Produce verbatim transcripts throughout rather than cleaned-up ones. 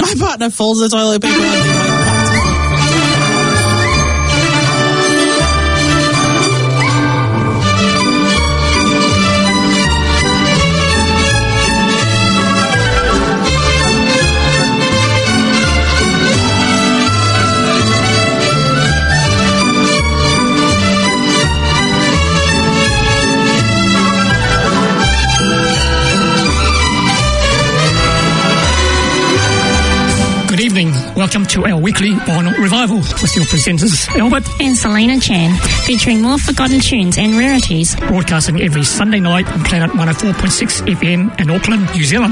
my partner folds the toilet paper under my Welcome to our weekly vinyl revival with your presenters Albert and Selena Chan, featuring more forgotten tunes and rarities. Broadcasting every Sunday night on Planet one oh four point six F M in Auckland, New Zealand.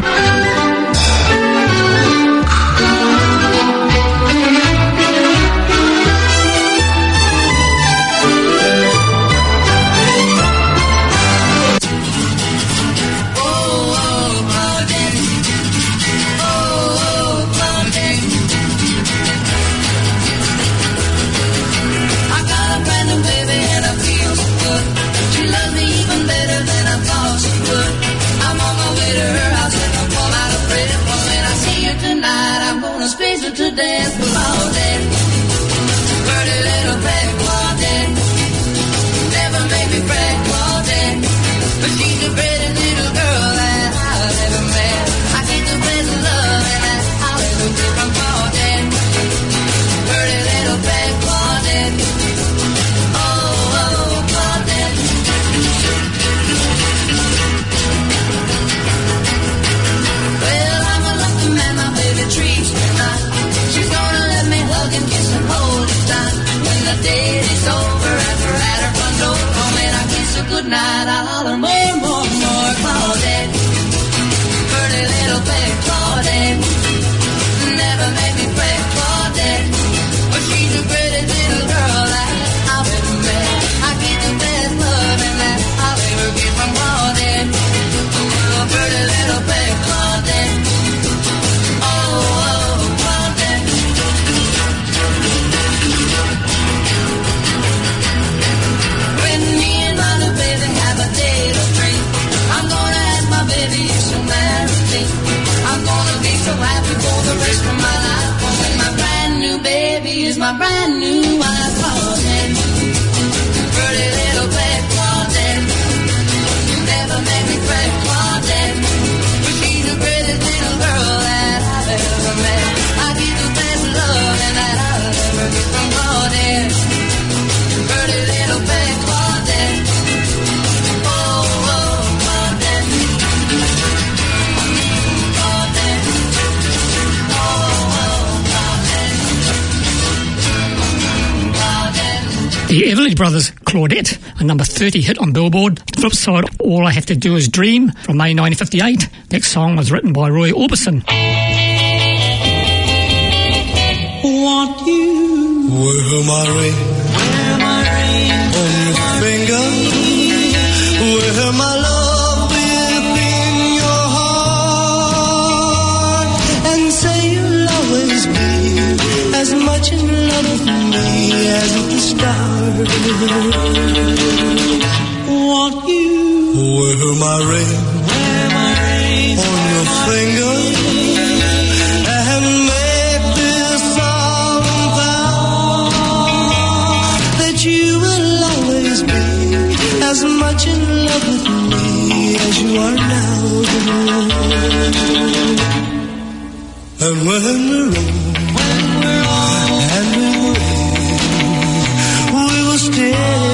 To dance with all day, pretty little black Claudette, never made me fret Claudette, but she's a pretty little girl that I've ever met. I get the best of love and that's how it looks from Claudette, pretty little black Claudette, oh, oh, Claudette. Well, I'm a lucky man, my baby treats me nice. She's gonna let me hug and kiss and hold it tight. When the date is over and we're at her front door, oh man, I kiss her goodnight, I'll holler more, more, more. Claudette, pretty little baby Claudette, never made me fret Claudette, but she's a pretty little girl that I've ever met. I get the best love and that I'll ever get from Claudette, oh, pretty little baby Claudette, oh, oh. I'm gonna be so happy for the rest of my life. When my brand new baby is my brand new wife. Claudette, pretty little black Claudette, never made me fret Claudette, but she's a pretty little girl that I've ever met. I give the best love and that I'll ever get from Claudette, pretty little black Claudette, oh, oh, Claudette. The Everly Brothers, Claudette, a number thirty hit on Billboard. Flip side, All I Have to Do Is Dream, from May nineteen fifty-eight. Next song was written by Roy Orbison. Want you, wear my ring, wear my ring on your finger, wear my love within your heart, and say you'll always be as much in love with me as the stars. Want you, wear my ring, wear my ring on your finger, and make this solemn vow that you will always be as much in love with me as you are now. And when we're old, when we're old, and we're old, we will stay,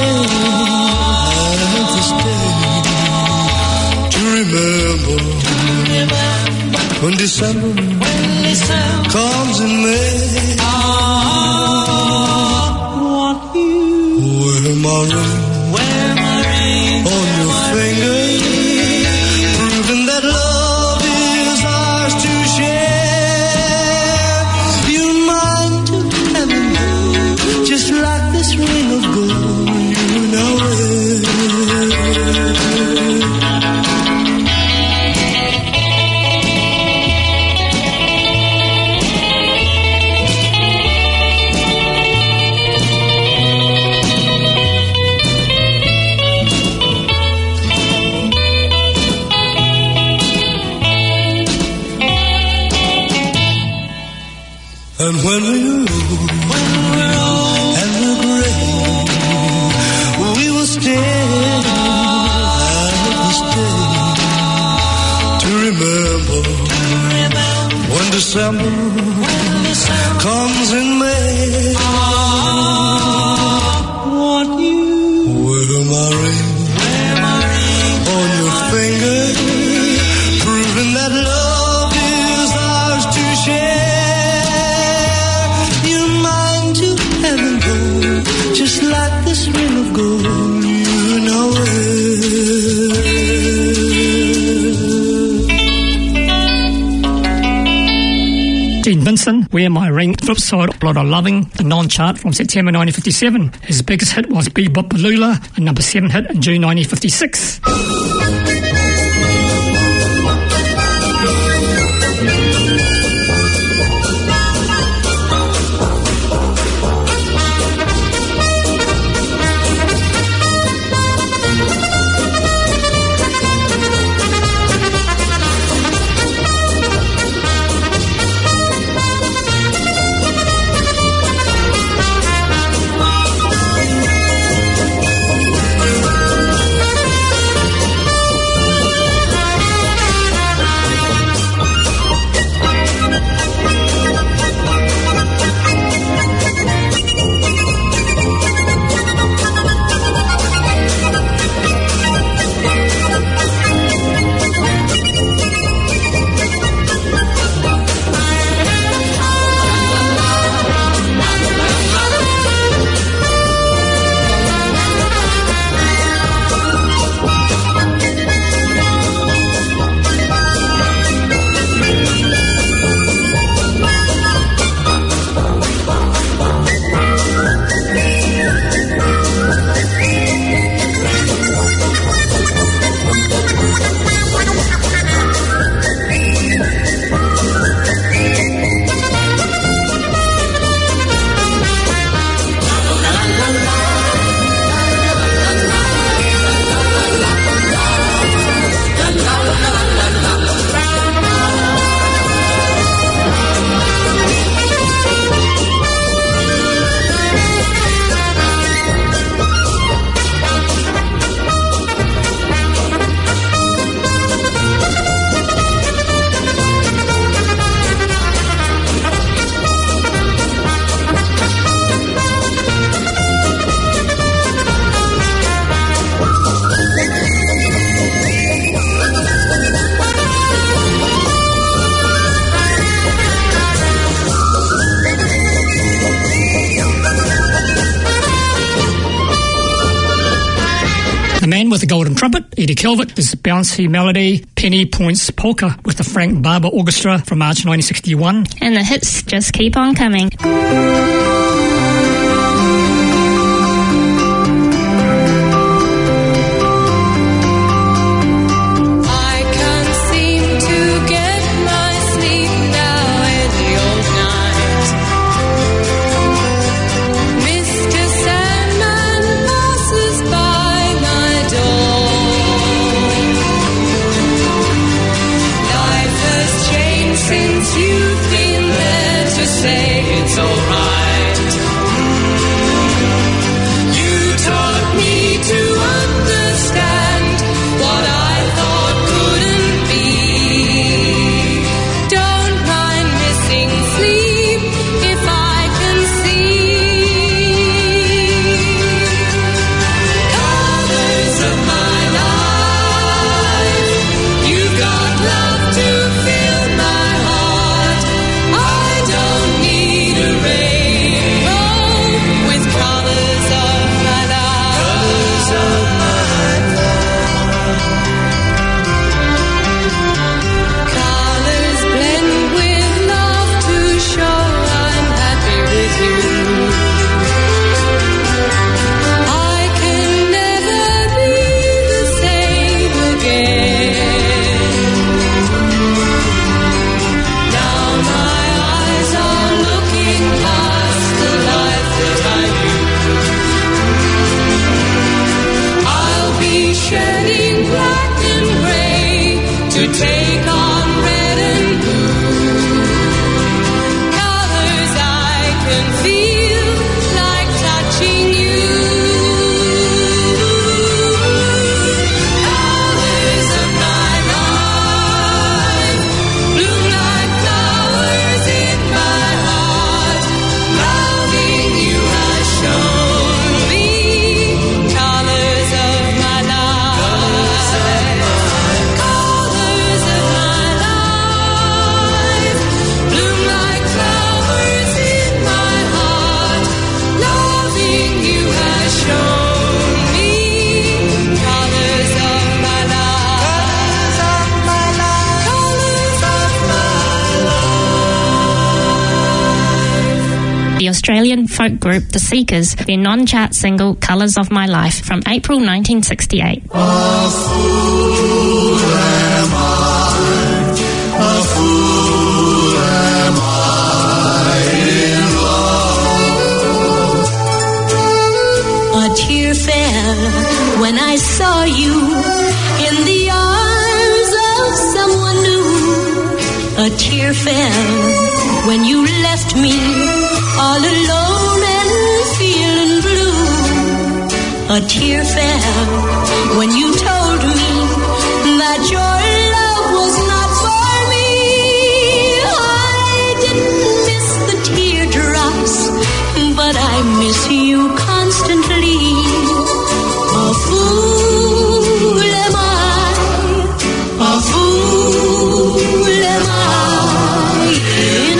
have to stay, to remember, when December, when December comes in May. Want you, wear my ring, wear my ring on your finger, proving that love is ours to share. You're mine to heaven, just like this ring of gold, you know it. And when we're old, when we're old and we're gray, we will stay, I will stay to remember, when December, when December comes in May. I want you, wear my ring, wear my ring on your finger, proving that love is ours to share. Just like this ring of gold, you know it. Gene Vincent, Wear My Ring, flip side, Blood of Loving, the non-chart from September nineteen fifty-seven. His biggest hit was Bebop Balula, a number seven hit in June nineteen fifty-six. With the Golden Trumpet, Eddie Calvert, this bouncy melody, Penny Points Polka with the Frank Barber Orchestra from March nineteen sixty-one. And the hits just keep on coming. Since you've been there to say it's alright. Australian folk group The Seekers, their non-chart single Colours of My Life from April nineteen sixty-eight. A fool am I, a fool am I in love. A tear fell when I saw you in the arms of someone new. A tear fell when you left me all alone and feeling blue. A tear fell when you told me that your love was not for me. I didn't miss the teardrops, but I miss you constantly. A fool am I, a fool am I in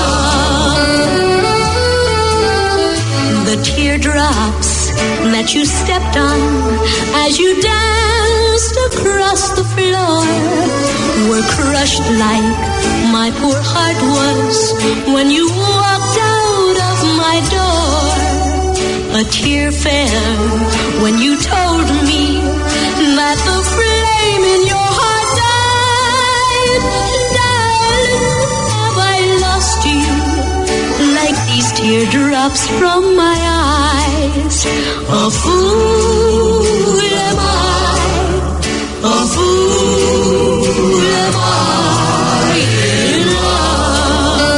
love. The teardrops that you stepped on as you danced across the floor were crushed like my poor heart was when you walked out of my door. A tear fell when you told me that the flame in your heart died. Darling, have I lost you like these teardrops from my eyes? A fool am I, a fool am I in love.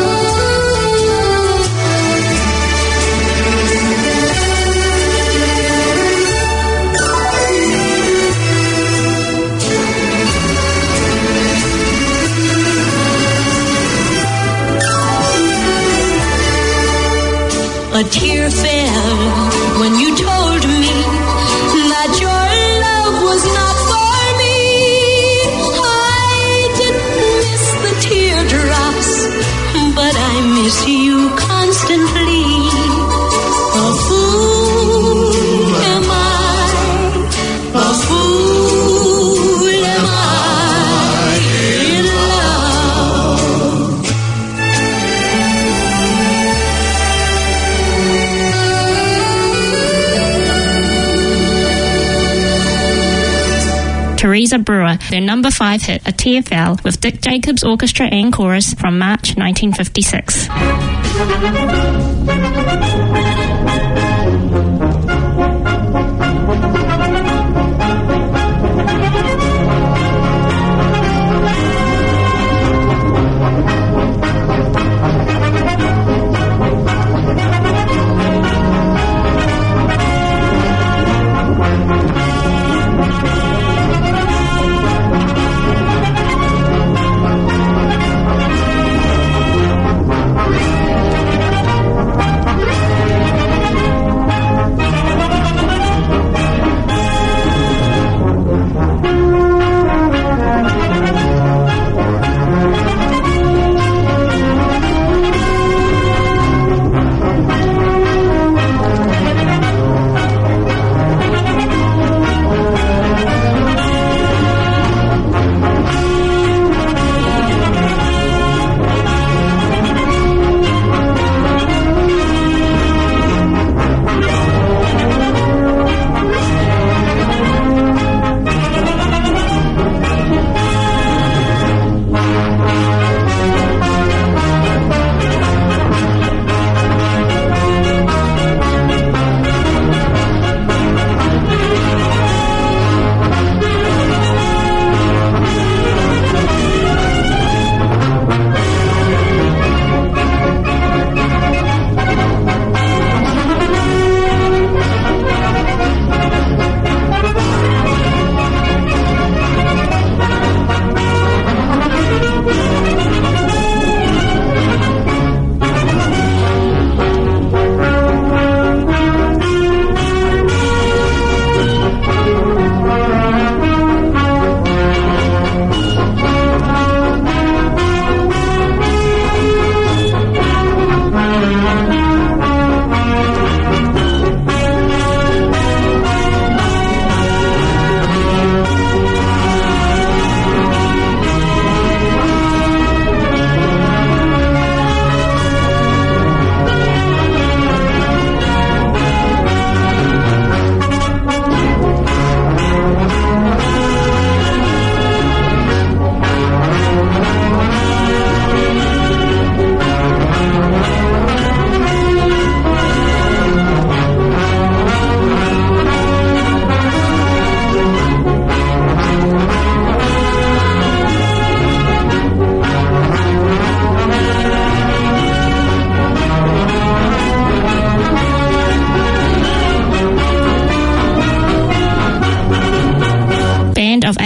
A tear fell when you told me that your love was not for me. I didn't miss the teardrops, but I miss you constantly. A fool am I, a fool am I in love. Teresa Brewer, their number five hit A Tear Fell with Dick Jacobs Orchestra and Chorus from March nineteen fifty-six.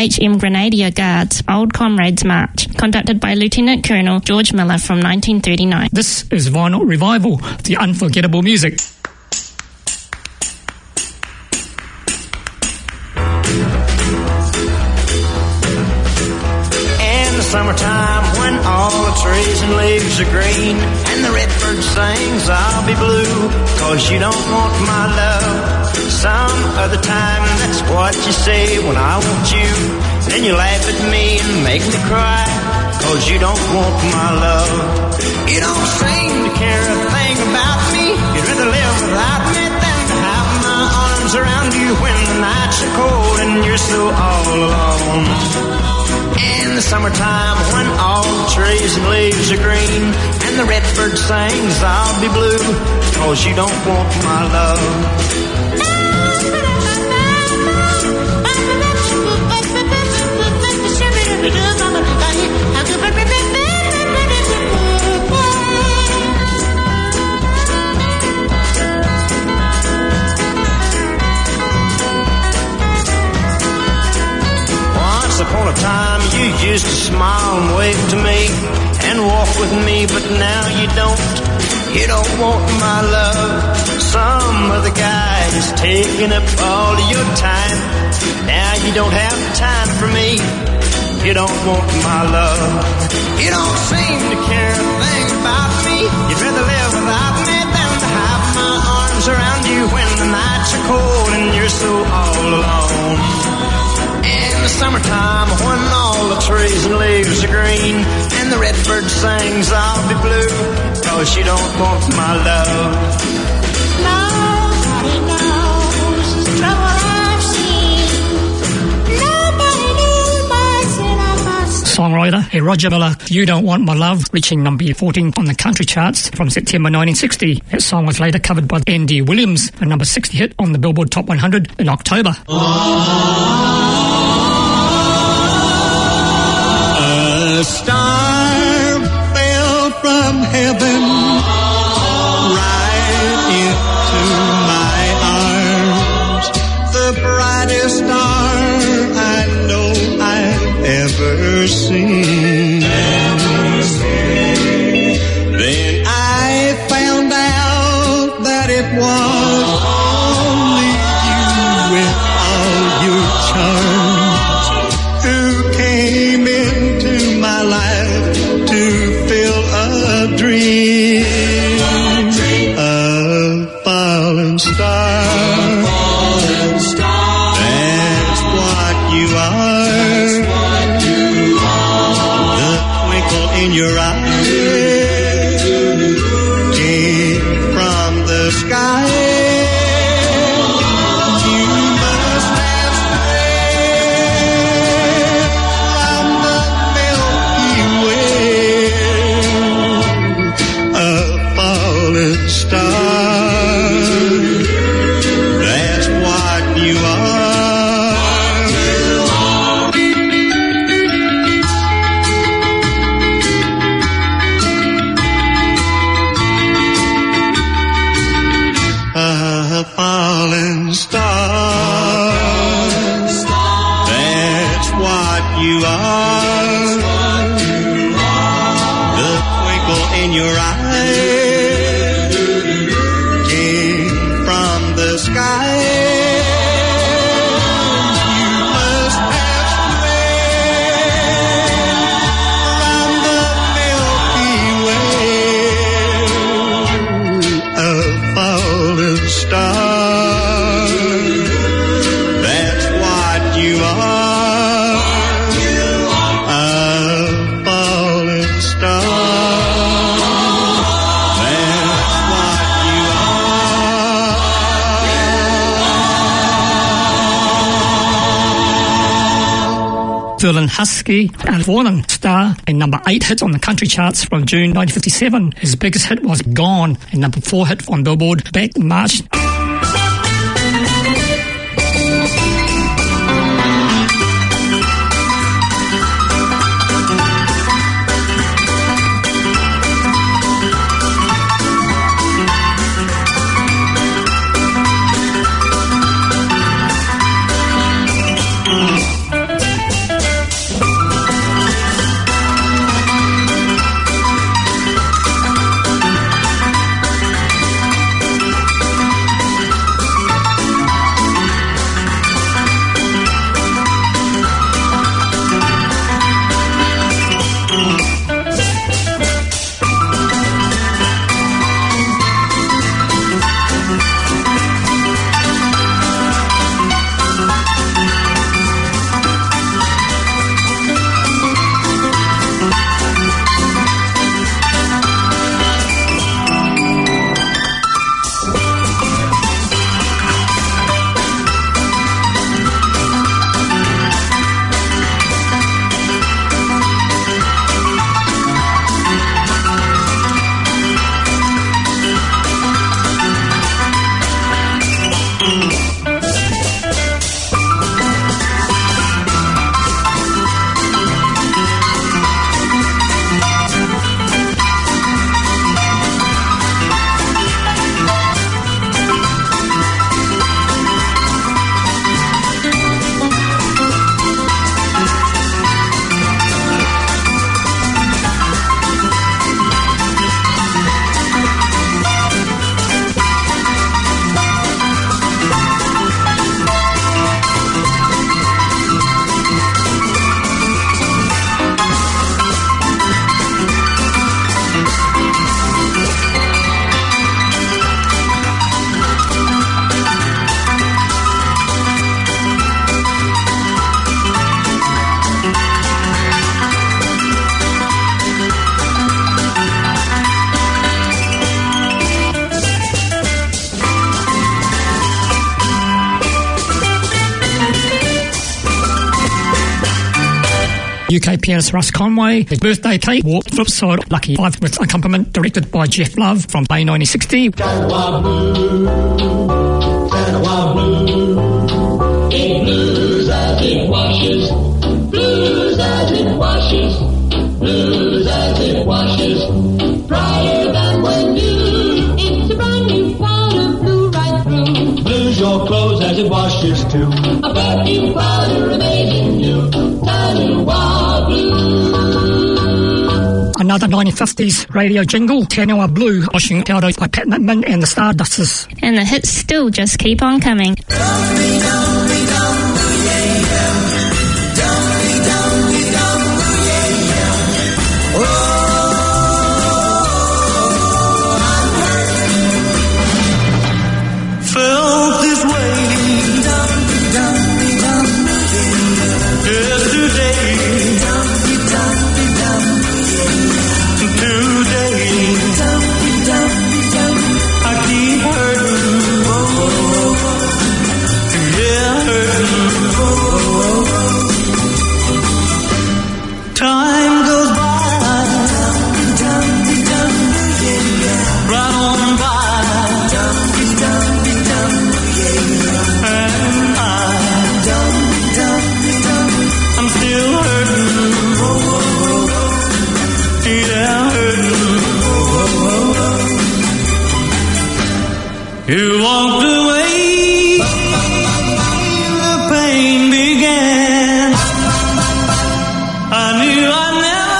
H M Grenadier Guards Old Comrades March, conducted by Lieutenant Colonel George Miller from nineteen thirty-nine. This is Vinyl Revival, the unforgettable music. Summertime when all the trees and leaves are green and the redbird sings I'll be blue cause you don't want my love. Some other time that's what you say when I want you. Then you laugh at me and make me cry cause you don't want my love. You don't seem to care a thing about me. You'd rather live without me than to have my arms around you when the nights are cold and you're so all alone. In the summertime when all the trees and leaves are green and the redbird sings I'll be blue cause you don't want my love. Upon a time you used to smile and wave to me and walk with me, but now you don't. You don't want my love. Some other guy is taking up all of your time. Now you don't have time for me. You don't want my love. You don't seem to care a thing about me. You'd rather live without me than to have my arms around you when the nights are cold and you're so all alone. In the summertime when all the trees and leaves are green and the redbird sings I'll be blue cause you don't want my love. Nobody knows the trouble I've seen. Nobody knew my sin I must. Songwriter hey, Roger Miller, You Don't Want My Love, reaching number fourteen on the country charts from September nineteen sixty. That song was later covered by Andy Williams, a number sixty hit on the Billboard Top one hundred in October. A star fell from heaven right into my arms, the brightest star I know I've ever seen. Then I found out that it was only you with all your charms who came into my life to fill a dream. A fallen star, that's what you are. The twinkle in your eye came from the sky. Verlin Husky, a Warren star, and number eight hit on the country charts from June nineteen fifty-seven. His biggest hit was Gone, and number four hit on Billboard back in March. U K pianist Russ Conway. His birthday cake, Walk, Flipside, Lucky Five, with accompaniment directed by Jeff Love from May nineteen sixty. Tanawha Blue, Tanawha Blue, it blues as it washes, blues as it washes, blues as it washes, brighter than when new. It's a brand new kind of blue right through. Blues your clothes as it washes too. A perfume powder amazing new, Tanawha Blue. Another nineteen fifties radio jingle, Tanawha Blue, washing powder by Pat Nitman and the Stardusters. And the hits still just keep on coming. Felt this way yesterday. Time goes by, right on by, and I, I'm still hurting, yeah, hurting. You walked away, the pain began. I knew I'd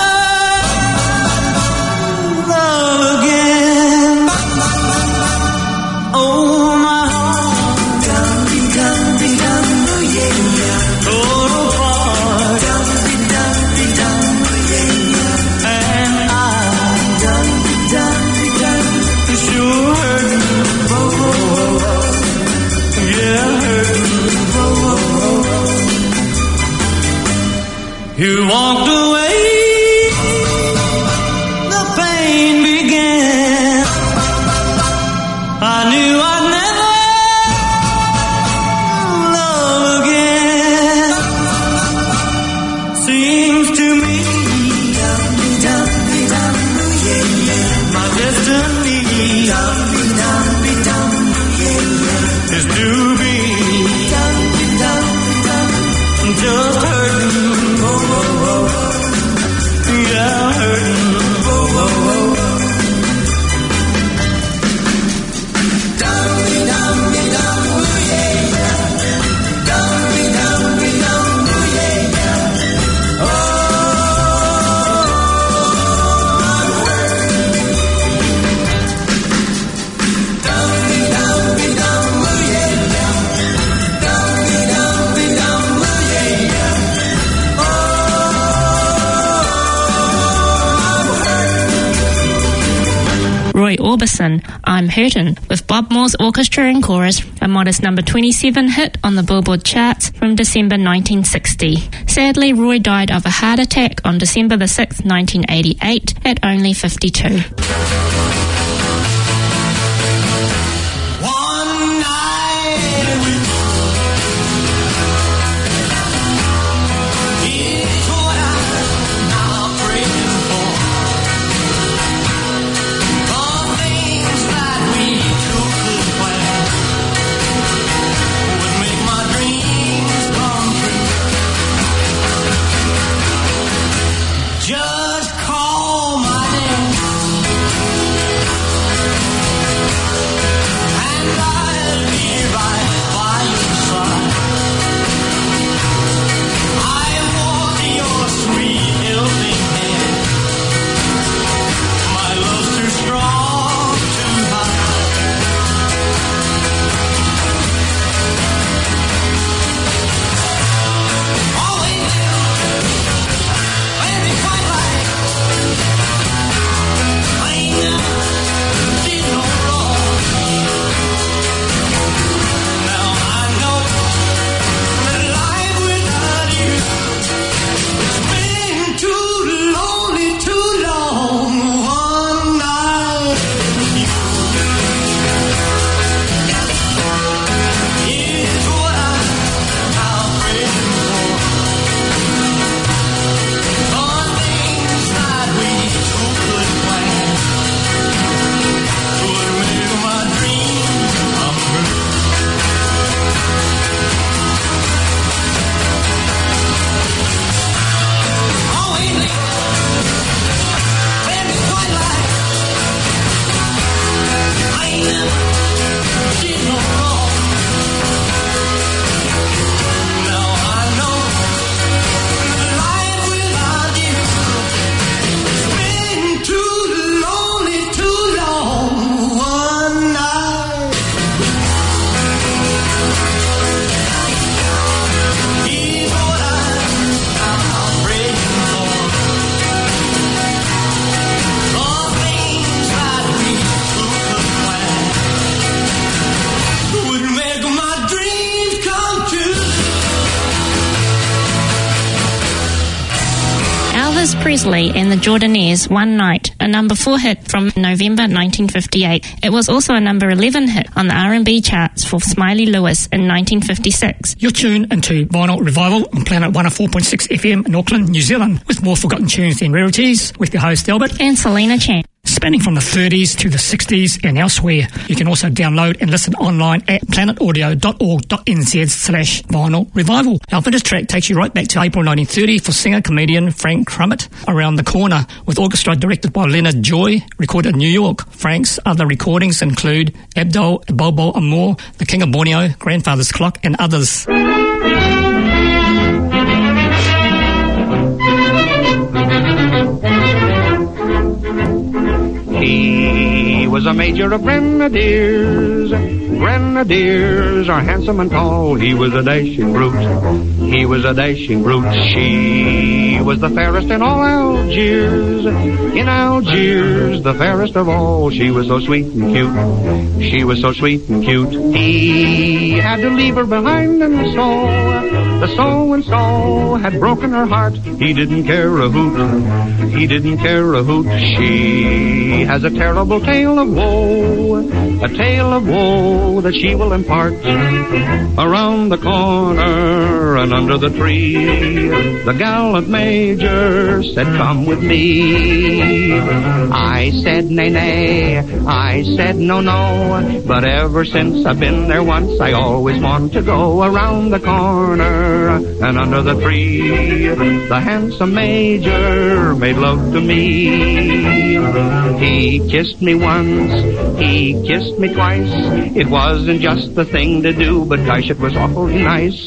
never love again. Oh, my heart tore apart, and I sure hurting, yeah, hurting. You walked away, the pain began. I knew I'd never love again. Seems to me my destiny is to be just hurting. Yeah, hurting. Roy Orbison, I'm Hurtin', with Bob Moore's orchestra and chorus, a modest number twenty-seven hit on the Billboard charts from December nineteen sixty. Sadly, Roy died of a heart attack on December the sixth, nineteen eighty-eight, at only fifty-two. Just call my name. Presley and the Jordanaires, One Night, a number four hit from November nineteen fifty-eight. It was also a number eleven hit on the R and B charts for Smiley Lewis in nineteen fifty-six. You're tuned into Vinyl Revival on Planet one oh four point six F M in Auckland, New Zealand, with more forgotten tunes than rarities, with your host Albert and Selena Chan. Spanning from the thirties to the sixties and elsewhere. You can also download and listen online at planetaudio.org.nz slash vinyl revival. Our vintage track takes you right back to April nineteen thirty for singer-comedian Frank Crummett, Around the Corner, with orchestra directed by Leonard Joy, recorded in New York. Frank's other recordings include Abdul, Bobo Amor, The King of Borneo, Grandfather's Clock, and others. He was a major of grenadiers. Grenadiers are handsome and tall. He was a dashing brute. He was a dashing brute. She was the fairest in all Algiers. In Algiers, the fairest of all. She was so sweet and cute. She was so sweet and cute. He had to leave her behind, and so the so-and-so had broken her heart. He didn't care a hoot. He didn't care a hoot. She has a terrible tale of woe, a tale of woe that she will impart. Around the corner and under the tree, the gallant major said, come with me. I said, nay, nay, I said, no, no, but ever since I've been there once, I always want to go. Around the corner and under the tree, the handsome major made love to me. He kissed me once, he kissed me twice. It wasn't just the thing to do, but gosh, it was awfully nice.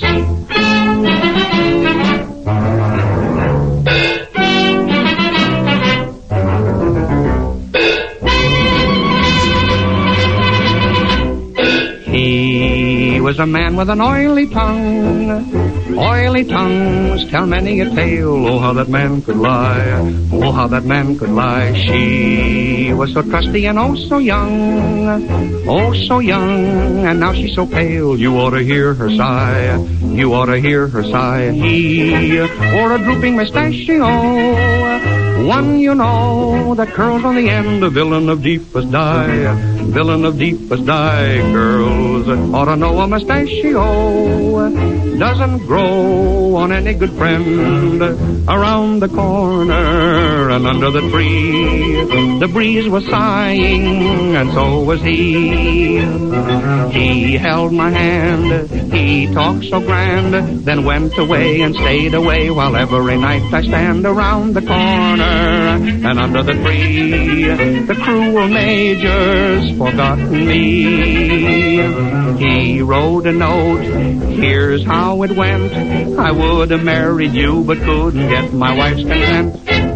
He was a man with an oily tongue. Oily tongues tell many a tale. Oh, how that man could lie. Oh, how that man could lie. She was so trusty and oh, so young. Oh, so young. And now she's so pale. You ought to hear her sigh. You ought to hear her sigh. He wore a drooping mustachio. One, you know, that curls on the end. A villain of deepest dye. Villain of deepest dye. Girls ought to know a mustachio doesn't grow on any good friend. Around the corner and under the tree, the breeze was sighing, and so was he. He held my hand, he talked so grand, then went away and stayed away, while every night I stand around the corner and under the tree. The cruel major's forgotten me. He wrote a note, here's how it went. I would have married you, but couldn't get my wife's consent.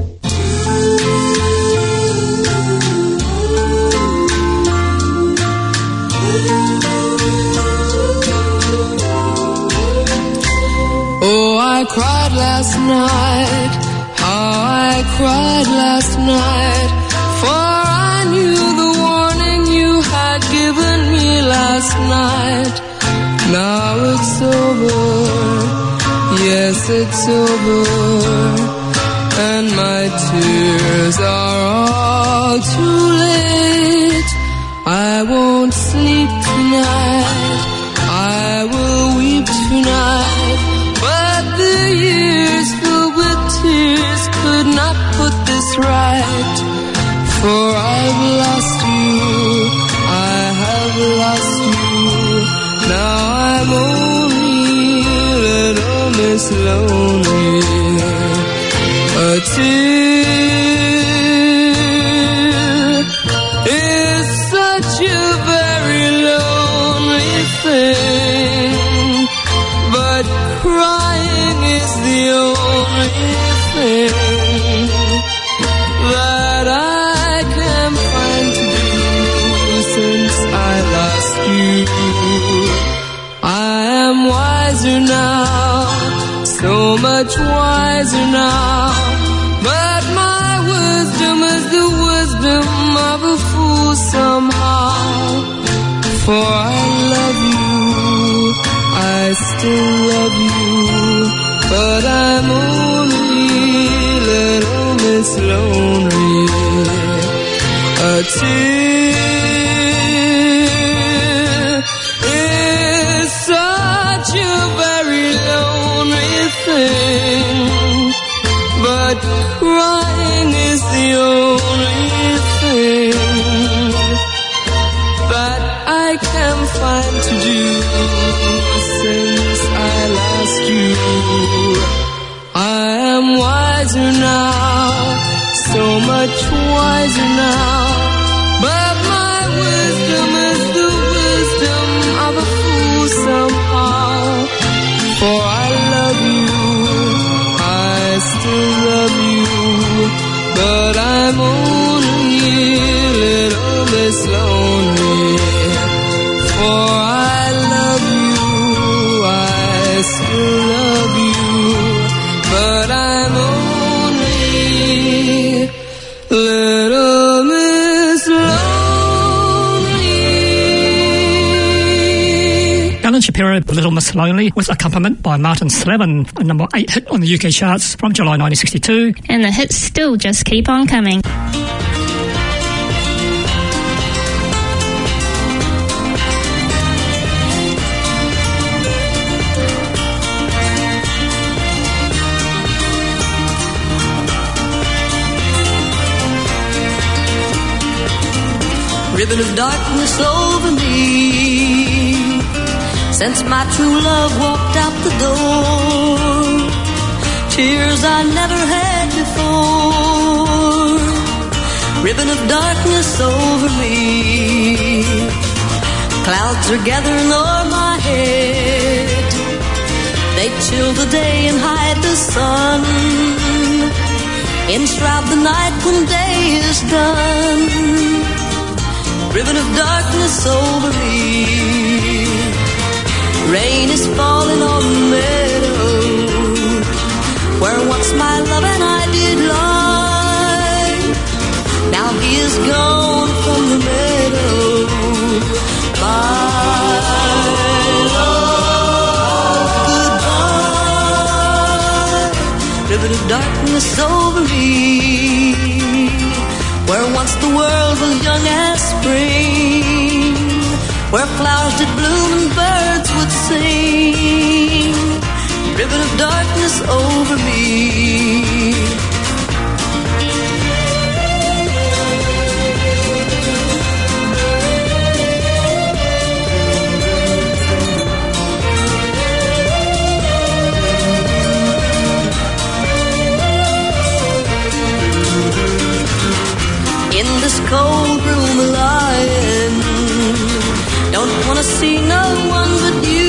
Oh, I cried last night, how I cried last night, for I knew the warning you had given me last night. Now it's over, yes it's over, and my tears are all too late. I won't sleep tonight, I will weep tonight, but the years filled with tears could not put this right. For I've lost you, I have lost you. Now I'm only little Miss Lonely. A tear is such a very lonely thing, but crying is the only thing that I can find to do since I lost you. I am wiser now, so much wiser now, but my wisdom is the wisdom of a fool somehow. For I love you, I still love you, but I'm only little this lonely. A tear is such a very lonely thing, but crying is the only thing that I can find to do since I lost you. I am wiser now, so much wiser now, but my wisdom is the wisdom of a fool somehow. For I love you, I still love you, but I'm only a little bit lonely. For I love you, I still love you, but I'm only little Miss Lonely. Alan Shapiro, Little Miss Lonely, was accompaniment by Martin Slavin, a number eight hit on the U K charts from July nineteen sixty-two. And the hits still just keep on coming. Ribbon of darkness over me since my true love walked out the door. Tears I never had before. Ribbon of darkness over me. Clouds are gathering o'er my head. They chill the day and hide the sun. Enshroud the night when day is done. Ribbon of darkness over me. Rain is falling on the meadow where once my love and I did lie. Now he is gone from the meadow. My love, goodbye. Ribbon of darkness over me, where once the world was young as spring, where flowers did bloom and birds would sing. Ribbon of darkness over me. In this cold room lying, don't wanna see no one but you.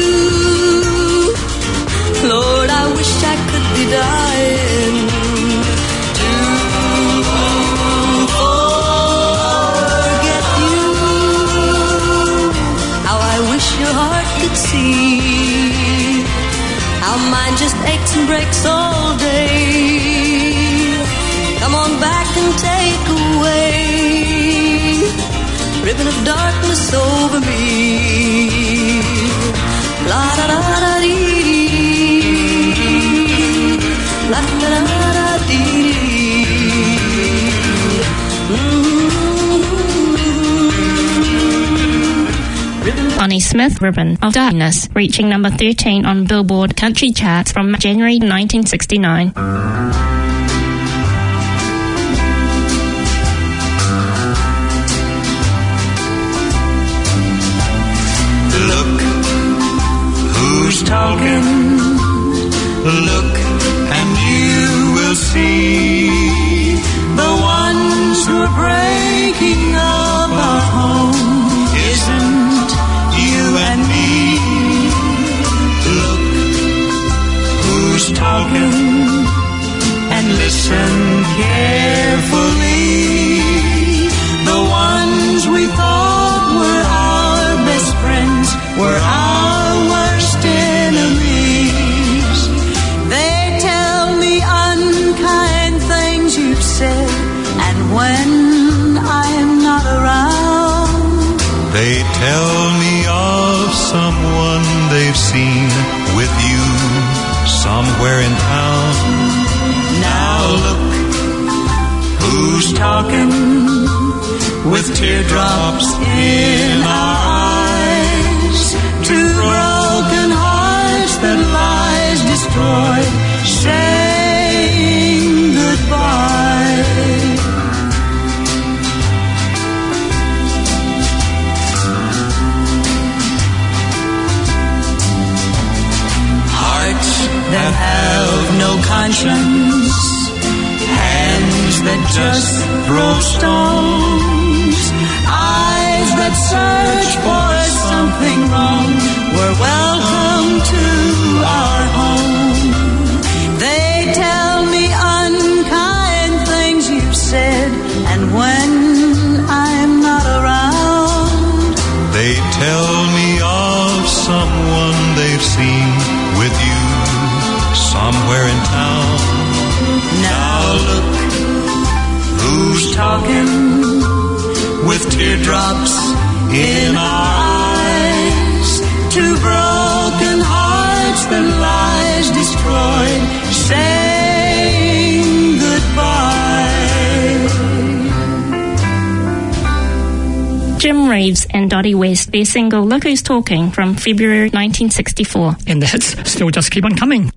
Lord, I wish I could be dying to forget you. How I wish your heart could see how mine just aches and breaks all day. Come on back and take away ribbon of darkness over me. La da da da dee, la da da da dee. Bonnie Smith, Ribbon of Darkness, reaching number thirteen on Billboard Country Charts from January nineteen sixty-nine. Look who's talking, look and you will see the ones who are breaking up our home isn't you and me. Look who's talking and listen carefully. The ones we thought were our best friends were our worst enemies. They tell me unkind things you've said, and when I'm not around, they tell me of someone they've seen with you somewhere in town. Now look talking with teardrops in our eyes? Two broken hearts that lies destroyed, saying goodbye. Hearts that have no conscience, hands that just throw stones, eyes that search for something wrong, were welcome to our home. They tell me unkind things you've said, and when I'm not around, they tell me of someone they've seen with you somewhere in town. Now look, who's talking with teardrops in our eyes? Two broken hearts that lies destroyed, saying goodbye. Jim Reeves and Dottie West, their single Look Who's Talking from February nineteen sixty-four. And the hits still just keep on coming.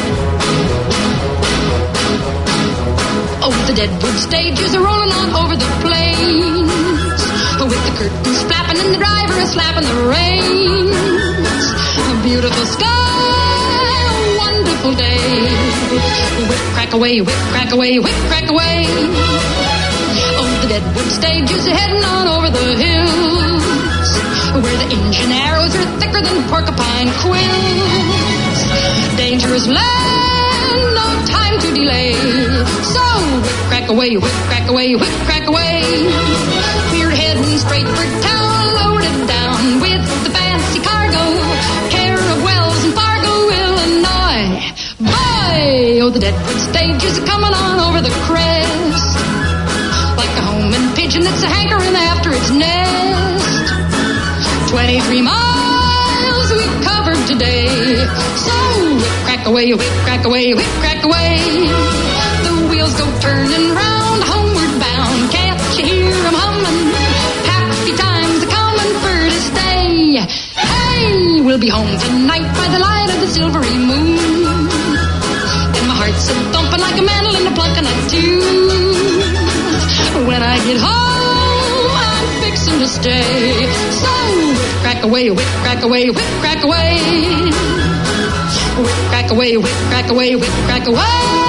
Oh, the Deadwood stages are rolling on over the plains, with the curtains flapping and the driver is slapping the reins. A beautiful sky, a wonderful day. Whip, crack away, whip, crack away, whip, crack away. Oh, the Deadwood stages are heading on over the hills, where the engine arrows are thicker than porcupine quills. Dangerous land, no time to delay. So whip, crack away, whip, crack away, whip, crack away. We're heading straight for town, loaded down with the fancy cargo, care of Wells and Fargo, Illinois. Boy, oh, the Deadwood stages are coming on over the crest, like a homing pigeon that's a hankering after its nest. Twenty-three miles we've covered today. So whip, crack away, whip, crack away, whip, crack away. The wheels go turning round, homeward bound. Can't you hear 'em humming? Happy times are coming for to stay. Hey, we'll be home tonight by the light of the silvery moon, and my heart's a thumping like a mandolin a plunking a tune. When I get home, I'm fixing to stay. So whip, crack away, whip, crack away, whip, crack away. Whip, crack away, whip, crack away, whip, crack away.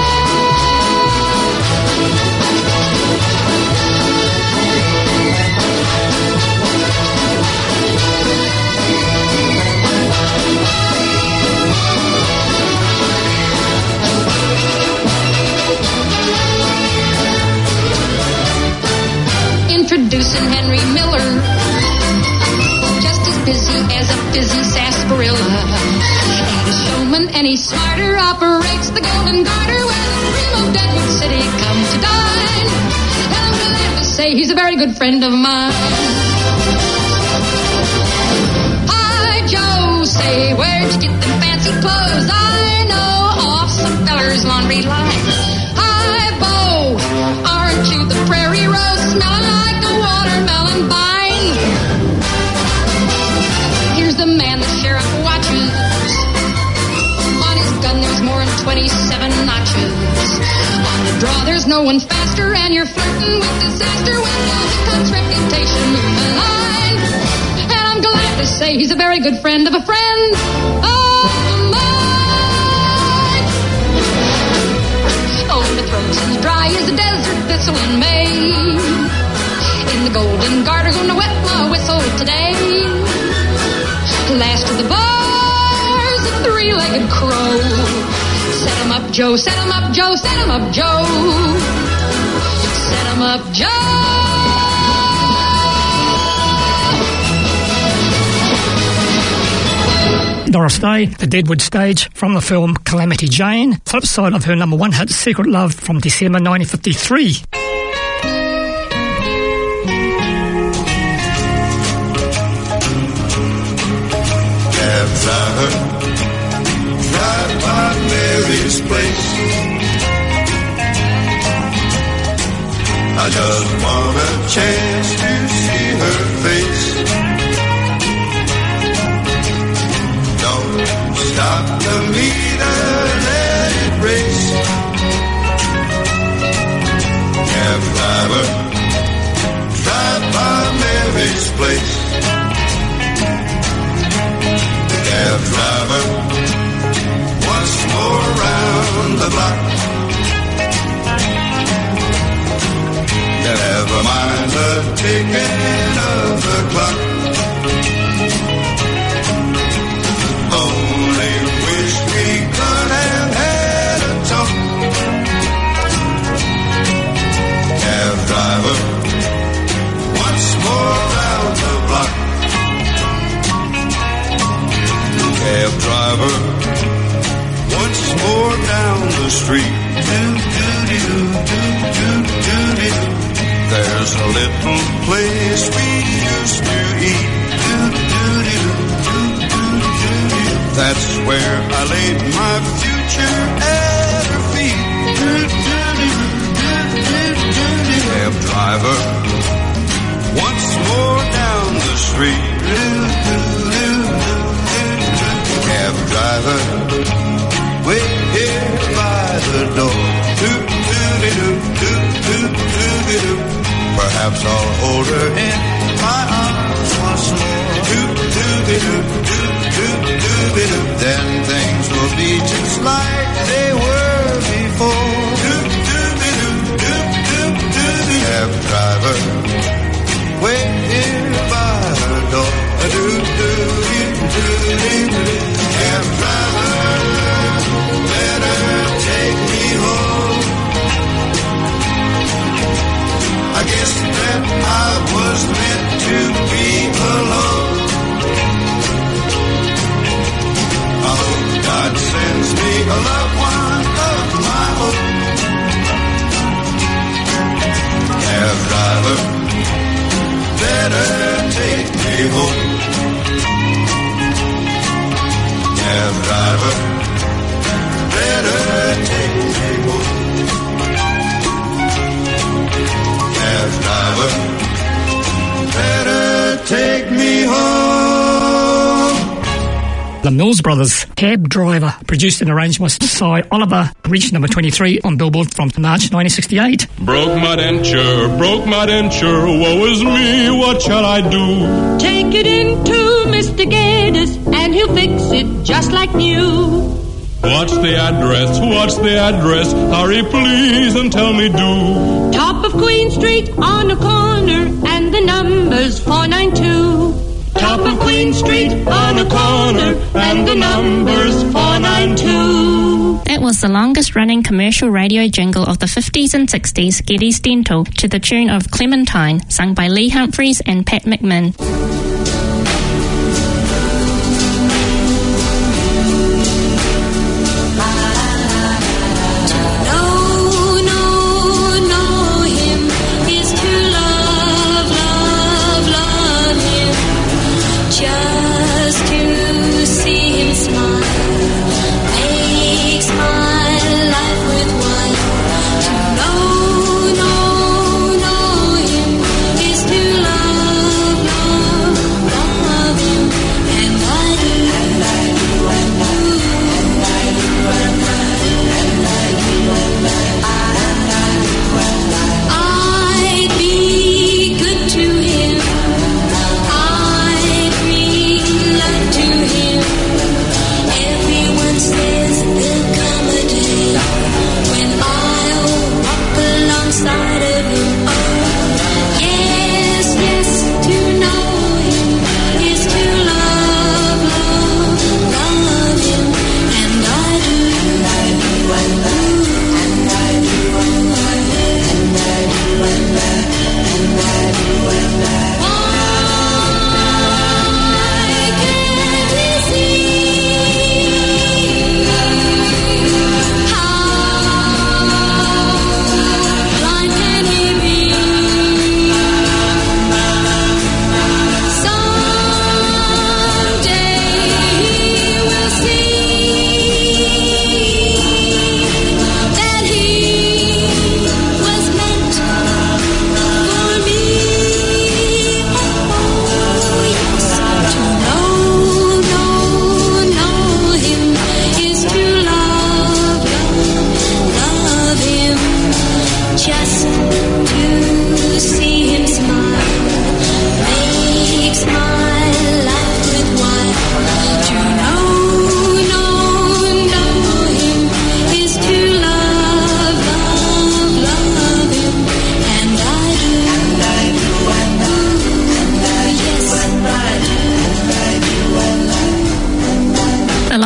Introducing Henry Miller, just as busy as a busy sarsaparilla. Ain't a showman any smarter, operates the Golden Garter when the primo Deadwood City come to dine. And I'm glad to say he's a very good friend of mine. Hi, Joe, say, where'd you get them fancy clothes? I know, off some feller's laundry line. Hi, Bo, aren't you the prairie rose smelling like a watermelon vine? Here's the man the sheriff watches. On his gun there's more than twenty-seven notches. On the draw there's no one faster, and you're flirting with disaster when the Hickok's reputation moves the line. And I'm glad to say he's a very good friend of a friend of mine. Oh, the throat's as dry as a desert thistle in May. In the Golden Garter, gonna wet my whistle today. Last of the bars, a three-legged crow. Set 'em up, Joe, set 'em up, Joe, set 'em up, Joe. Set 'em up, Joe. Doris Day, the Deadwood stage from the film Calamity Jane, flip side of her number one hit Secret Love from December nineteen fifty-three. Cabs I heard drive by Mary's place. I just place. Cab driver, once more round the block. Never mind the ticking of the clock. Only wish we could have had a talk. Cab driver, once more round the block. Cab driver, once more down the street. There's a little place we used to eat. That's where I laid my future at her feet. Cab driver, once more down the street. Cab driver, wait here by the door. Perhaps I'll hold her in my arms once more. Then things will be just like they were before. Cab driver, wait here by her door. Cab driver, better take me home. I guess that I was meant to be alone. I hope God sends me a loved one of my own. Cab driver, better take me home. Cab driver, better take me home. Cab driver, better take me home. The Mills Brothers, Cab Driver, produced and arranged by Cy Oliver, reached number twenty-three on Billboard from March nineteen sixty-eight. Broke my denture, broke my denture, woe is me, what shall I do? Take it into Mister Gaddis and he'll fix it just like new. What's the address, what's the address, hurry please and tell me do. Top of Queen Street on a corner and the number's four nine two. Top of Queen Street on a corner and the number's four nine two. That was the longest running commercial radio jingle of the fifties and sixties, Geddes Dental, to the tune of Clementine, sung by Lee Humphries and Pat McMinn. Know, know, know him is to love, love,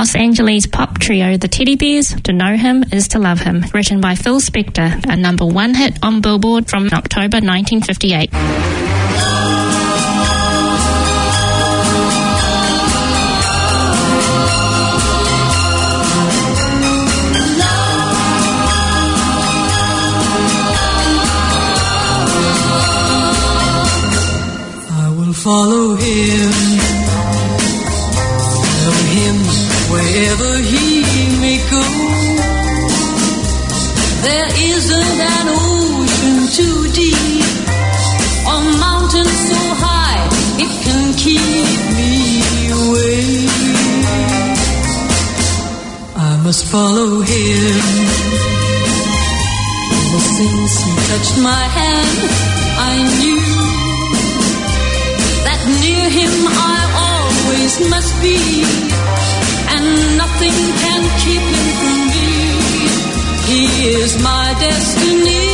Los Angeles pop trio The Teddy Bears, To Know Him Is to Love Him, written by Phil Spector, a number one hit on Billboard from October nineteen fifty-eight. Follow him, follow him wherever he may go. There isn't an ocean too deep, or mountain so high it can keep me away. I must follow him. Ever since he touched my hand, I knew near him I always must be, and nothing can keep him from me. He is my destiny.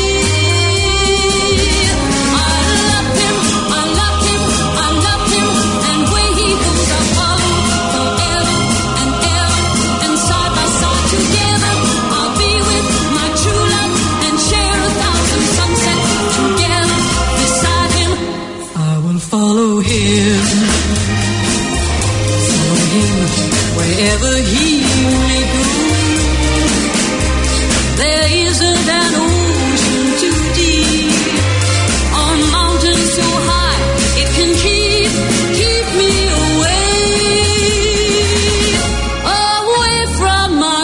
I love him, I love him, I love him, and where he goes I'll follow forever and ever, and side by side together I'll be with my true love and share a thousand sunsets together beside him. I will follow him, follow him wherever he may go. There isn't an ocean too deep, or mountain so high it can keep, keep me away, away from my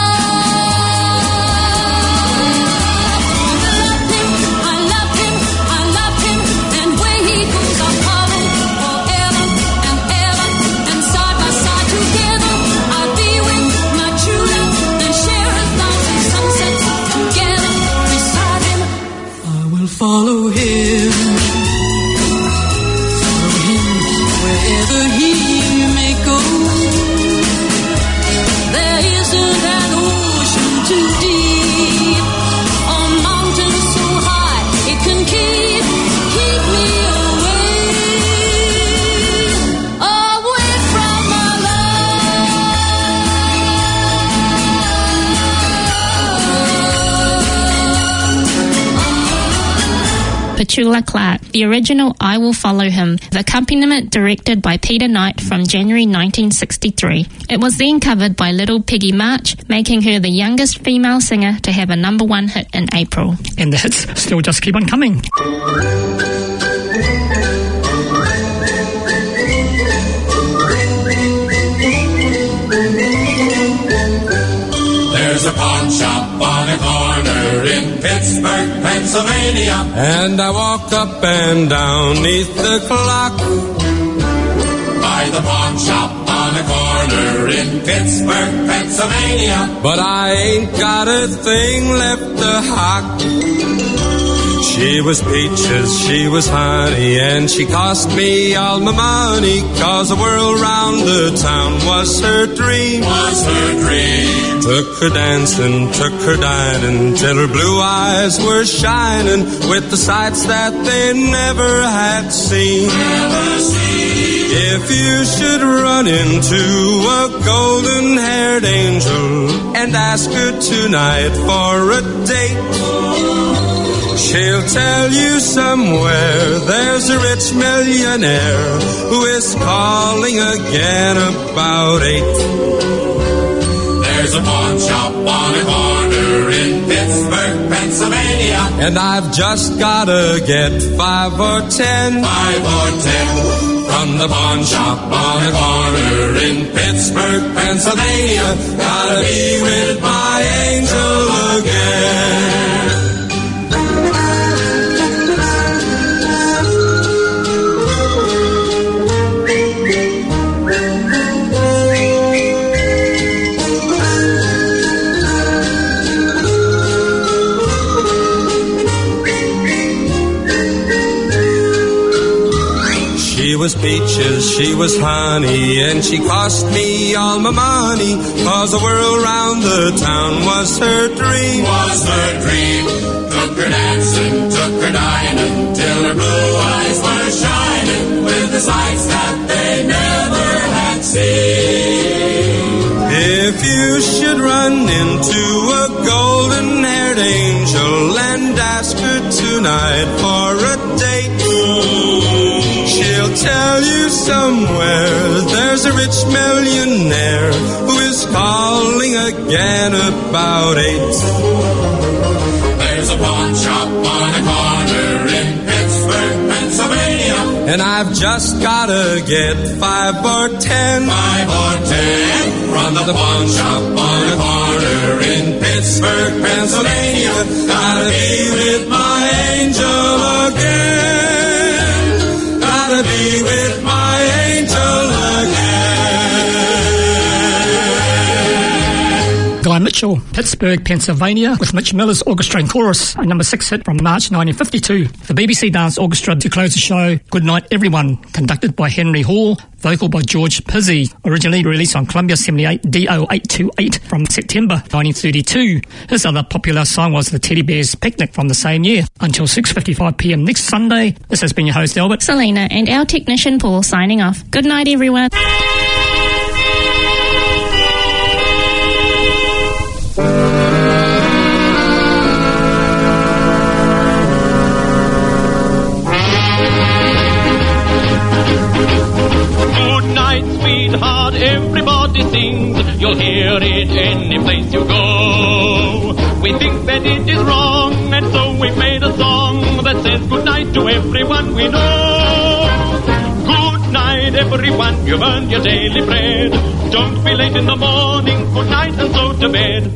love. I love him, I love him, I love him, and where he goes I'll follow forever and ever, and side by side together I'll be with my true love and share a thousand sunsets together beside him. I will follow him, follow him wherever he may go. There isn't an ocean too deep, or mountain so high it can keep, keep me away, away from my Petula Clark, the original I Will Follow Him, the accompaniment directed by Peter Knight from January nineteen sixty-three. It was then covered by Little Peggy March, making her the youngest female singer to have a number one hit in April. And the hits still just keep on coming. There's a pawn shop on a corner in Pittsburgh, Pennsylvania, and I walk up and down neath the clock. By the pawn shop on a corner in Pittsburgh, Pennsylvania, but I ain't got a thing left to hock. She was peaches, she was honey, and she cost me all my money, 'cause the world round the town was her dream. Was her dream. Took her dancing, took her dining, till her blue eyes were shining with the sights that they never had seen. Never seen. If you should run into a golden-haired angel and ask her tonight for a date, she'll tell you somewhere there's a rich millionaire who is calling again about eight. There's a pawn shop on a corner in Pittsburgh, Pennsylvania, and I've just gotta get five or ten. Five or ten. From the pawn shop on a corner in Pittsburgh, Pennsylvania, gotta be with my angel again. She was peaches, she was honey, and she cost me all my money, 'cause the world round the town was her dream. Was her dream. Took her dancing, took her dining, till her blue eyes were shining with the sights that they never had seen. you should run into a golden-haired angel and ask her tonight for a date. She'll tell you somewhere there's a rich millionaire who is calling again about eight. There's a pawn shop on a corner in Pittsburgh, Pennsylvania. And I've just gotta get five or ten. Five or ten from the pawn shop on a corner in Pittsburgh, Pennsylvania. Gotta be with my angel again. Gotta be with my angel again. Guy Mitchell, Pittsburgh, Pennsylvania, with Mitch Miller's Orchestra and Chorus, a number six hit from March nineteen fifty-two. The B B C Dance Orchestra to close the show. Good Night Everyone, conducted by Henry Hall, vocal by George Pizzi, originally released on Columbia seventy-eight D O eight two eight from September nineteen thirty-two. His other popular song was The Teddy Bear's Picnic from the same year. Until six fifty-five p m next Sunday, this has been your host Albert, Selena, and our technician Paul signing off. Good night, everyone. Sweetheart, everybody sings. You'll hear it any place you go. We think that it is wrong, and so we've made a song that says good night to everyone we know. Good night, everyone, you've earned your daily bread. Don't be late in the morning. Good night, and so to bed.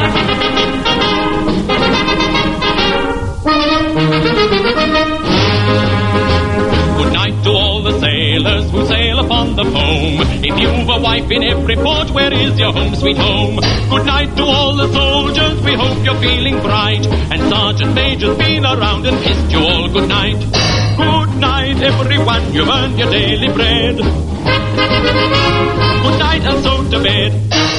Good night to all the sailors who sail upon the foam. If you've a wife in every port, where is your home, sweet home? Good night to all the soldiers, we hope you're feeling bright. And Sergeant Major's been around and kissed you all good night. Good night, everyone, you've earned your daily bread. Good night, and so to bed.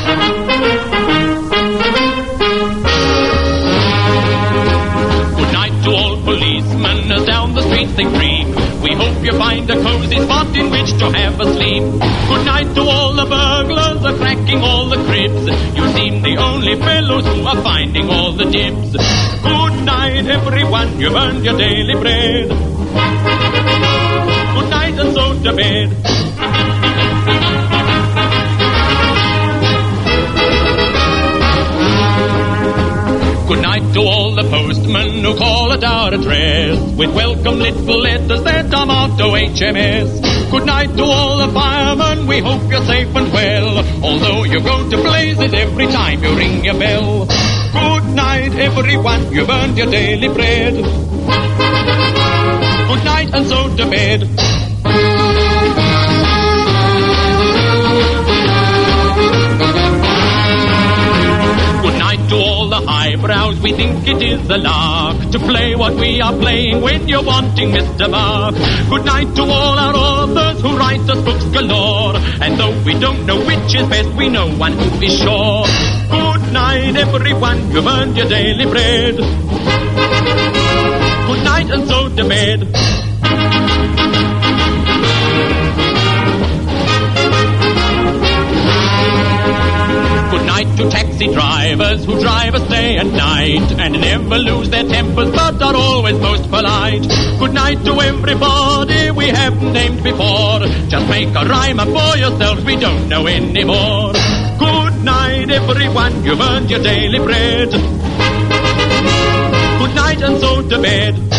Good night to all policemen as down the streets they creep. We hope you find a cozy spot in which to have a sleep. Good night to all the burglars, are cracking all the cribs. You seem the only fellows who are finding all the dibs. Good night, everyone, you've earned your daily bread. Good night, and so to bed. Good night to all the postmen who call at our address with welcome little letters that are marked O H M S. Good night to all the firemen, we hope you're safe and well, although you go to blazes every time you ring your bell. Good night, everyone, you've earned your daily bread. Good night, and so to bed. Good night to all the highbrows, we think it is a lark to play what we are playing when you're wanting Mister Mark. Good night to all our authors who write us books galore, and though we don't know which is best, we know one who is sure. Good night, everyone, you've earned your daily bread. Good night, and so to bed. Good night to taxi drivers who drive us day and night and never lose their tempers but are always most polite. Good night to everybody we haven't named before. Just make a rhyme up for yourselves, we don't know anymore. Good night, everyone, you've earned your daily bread. Good night, and so to bed.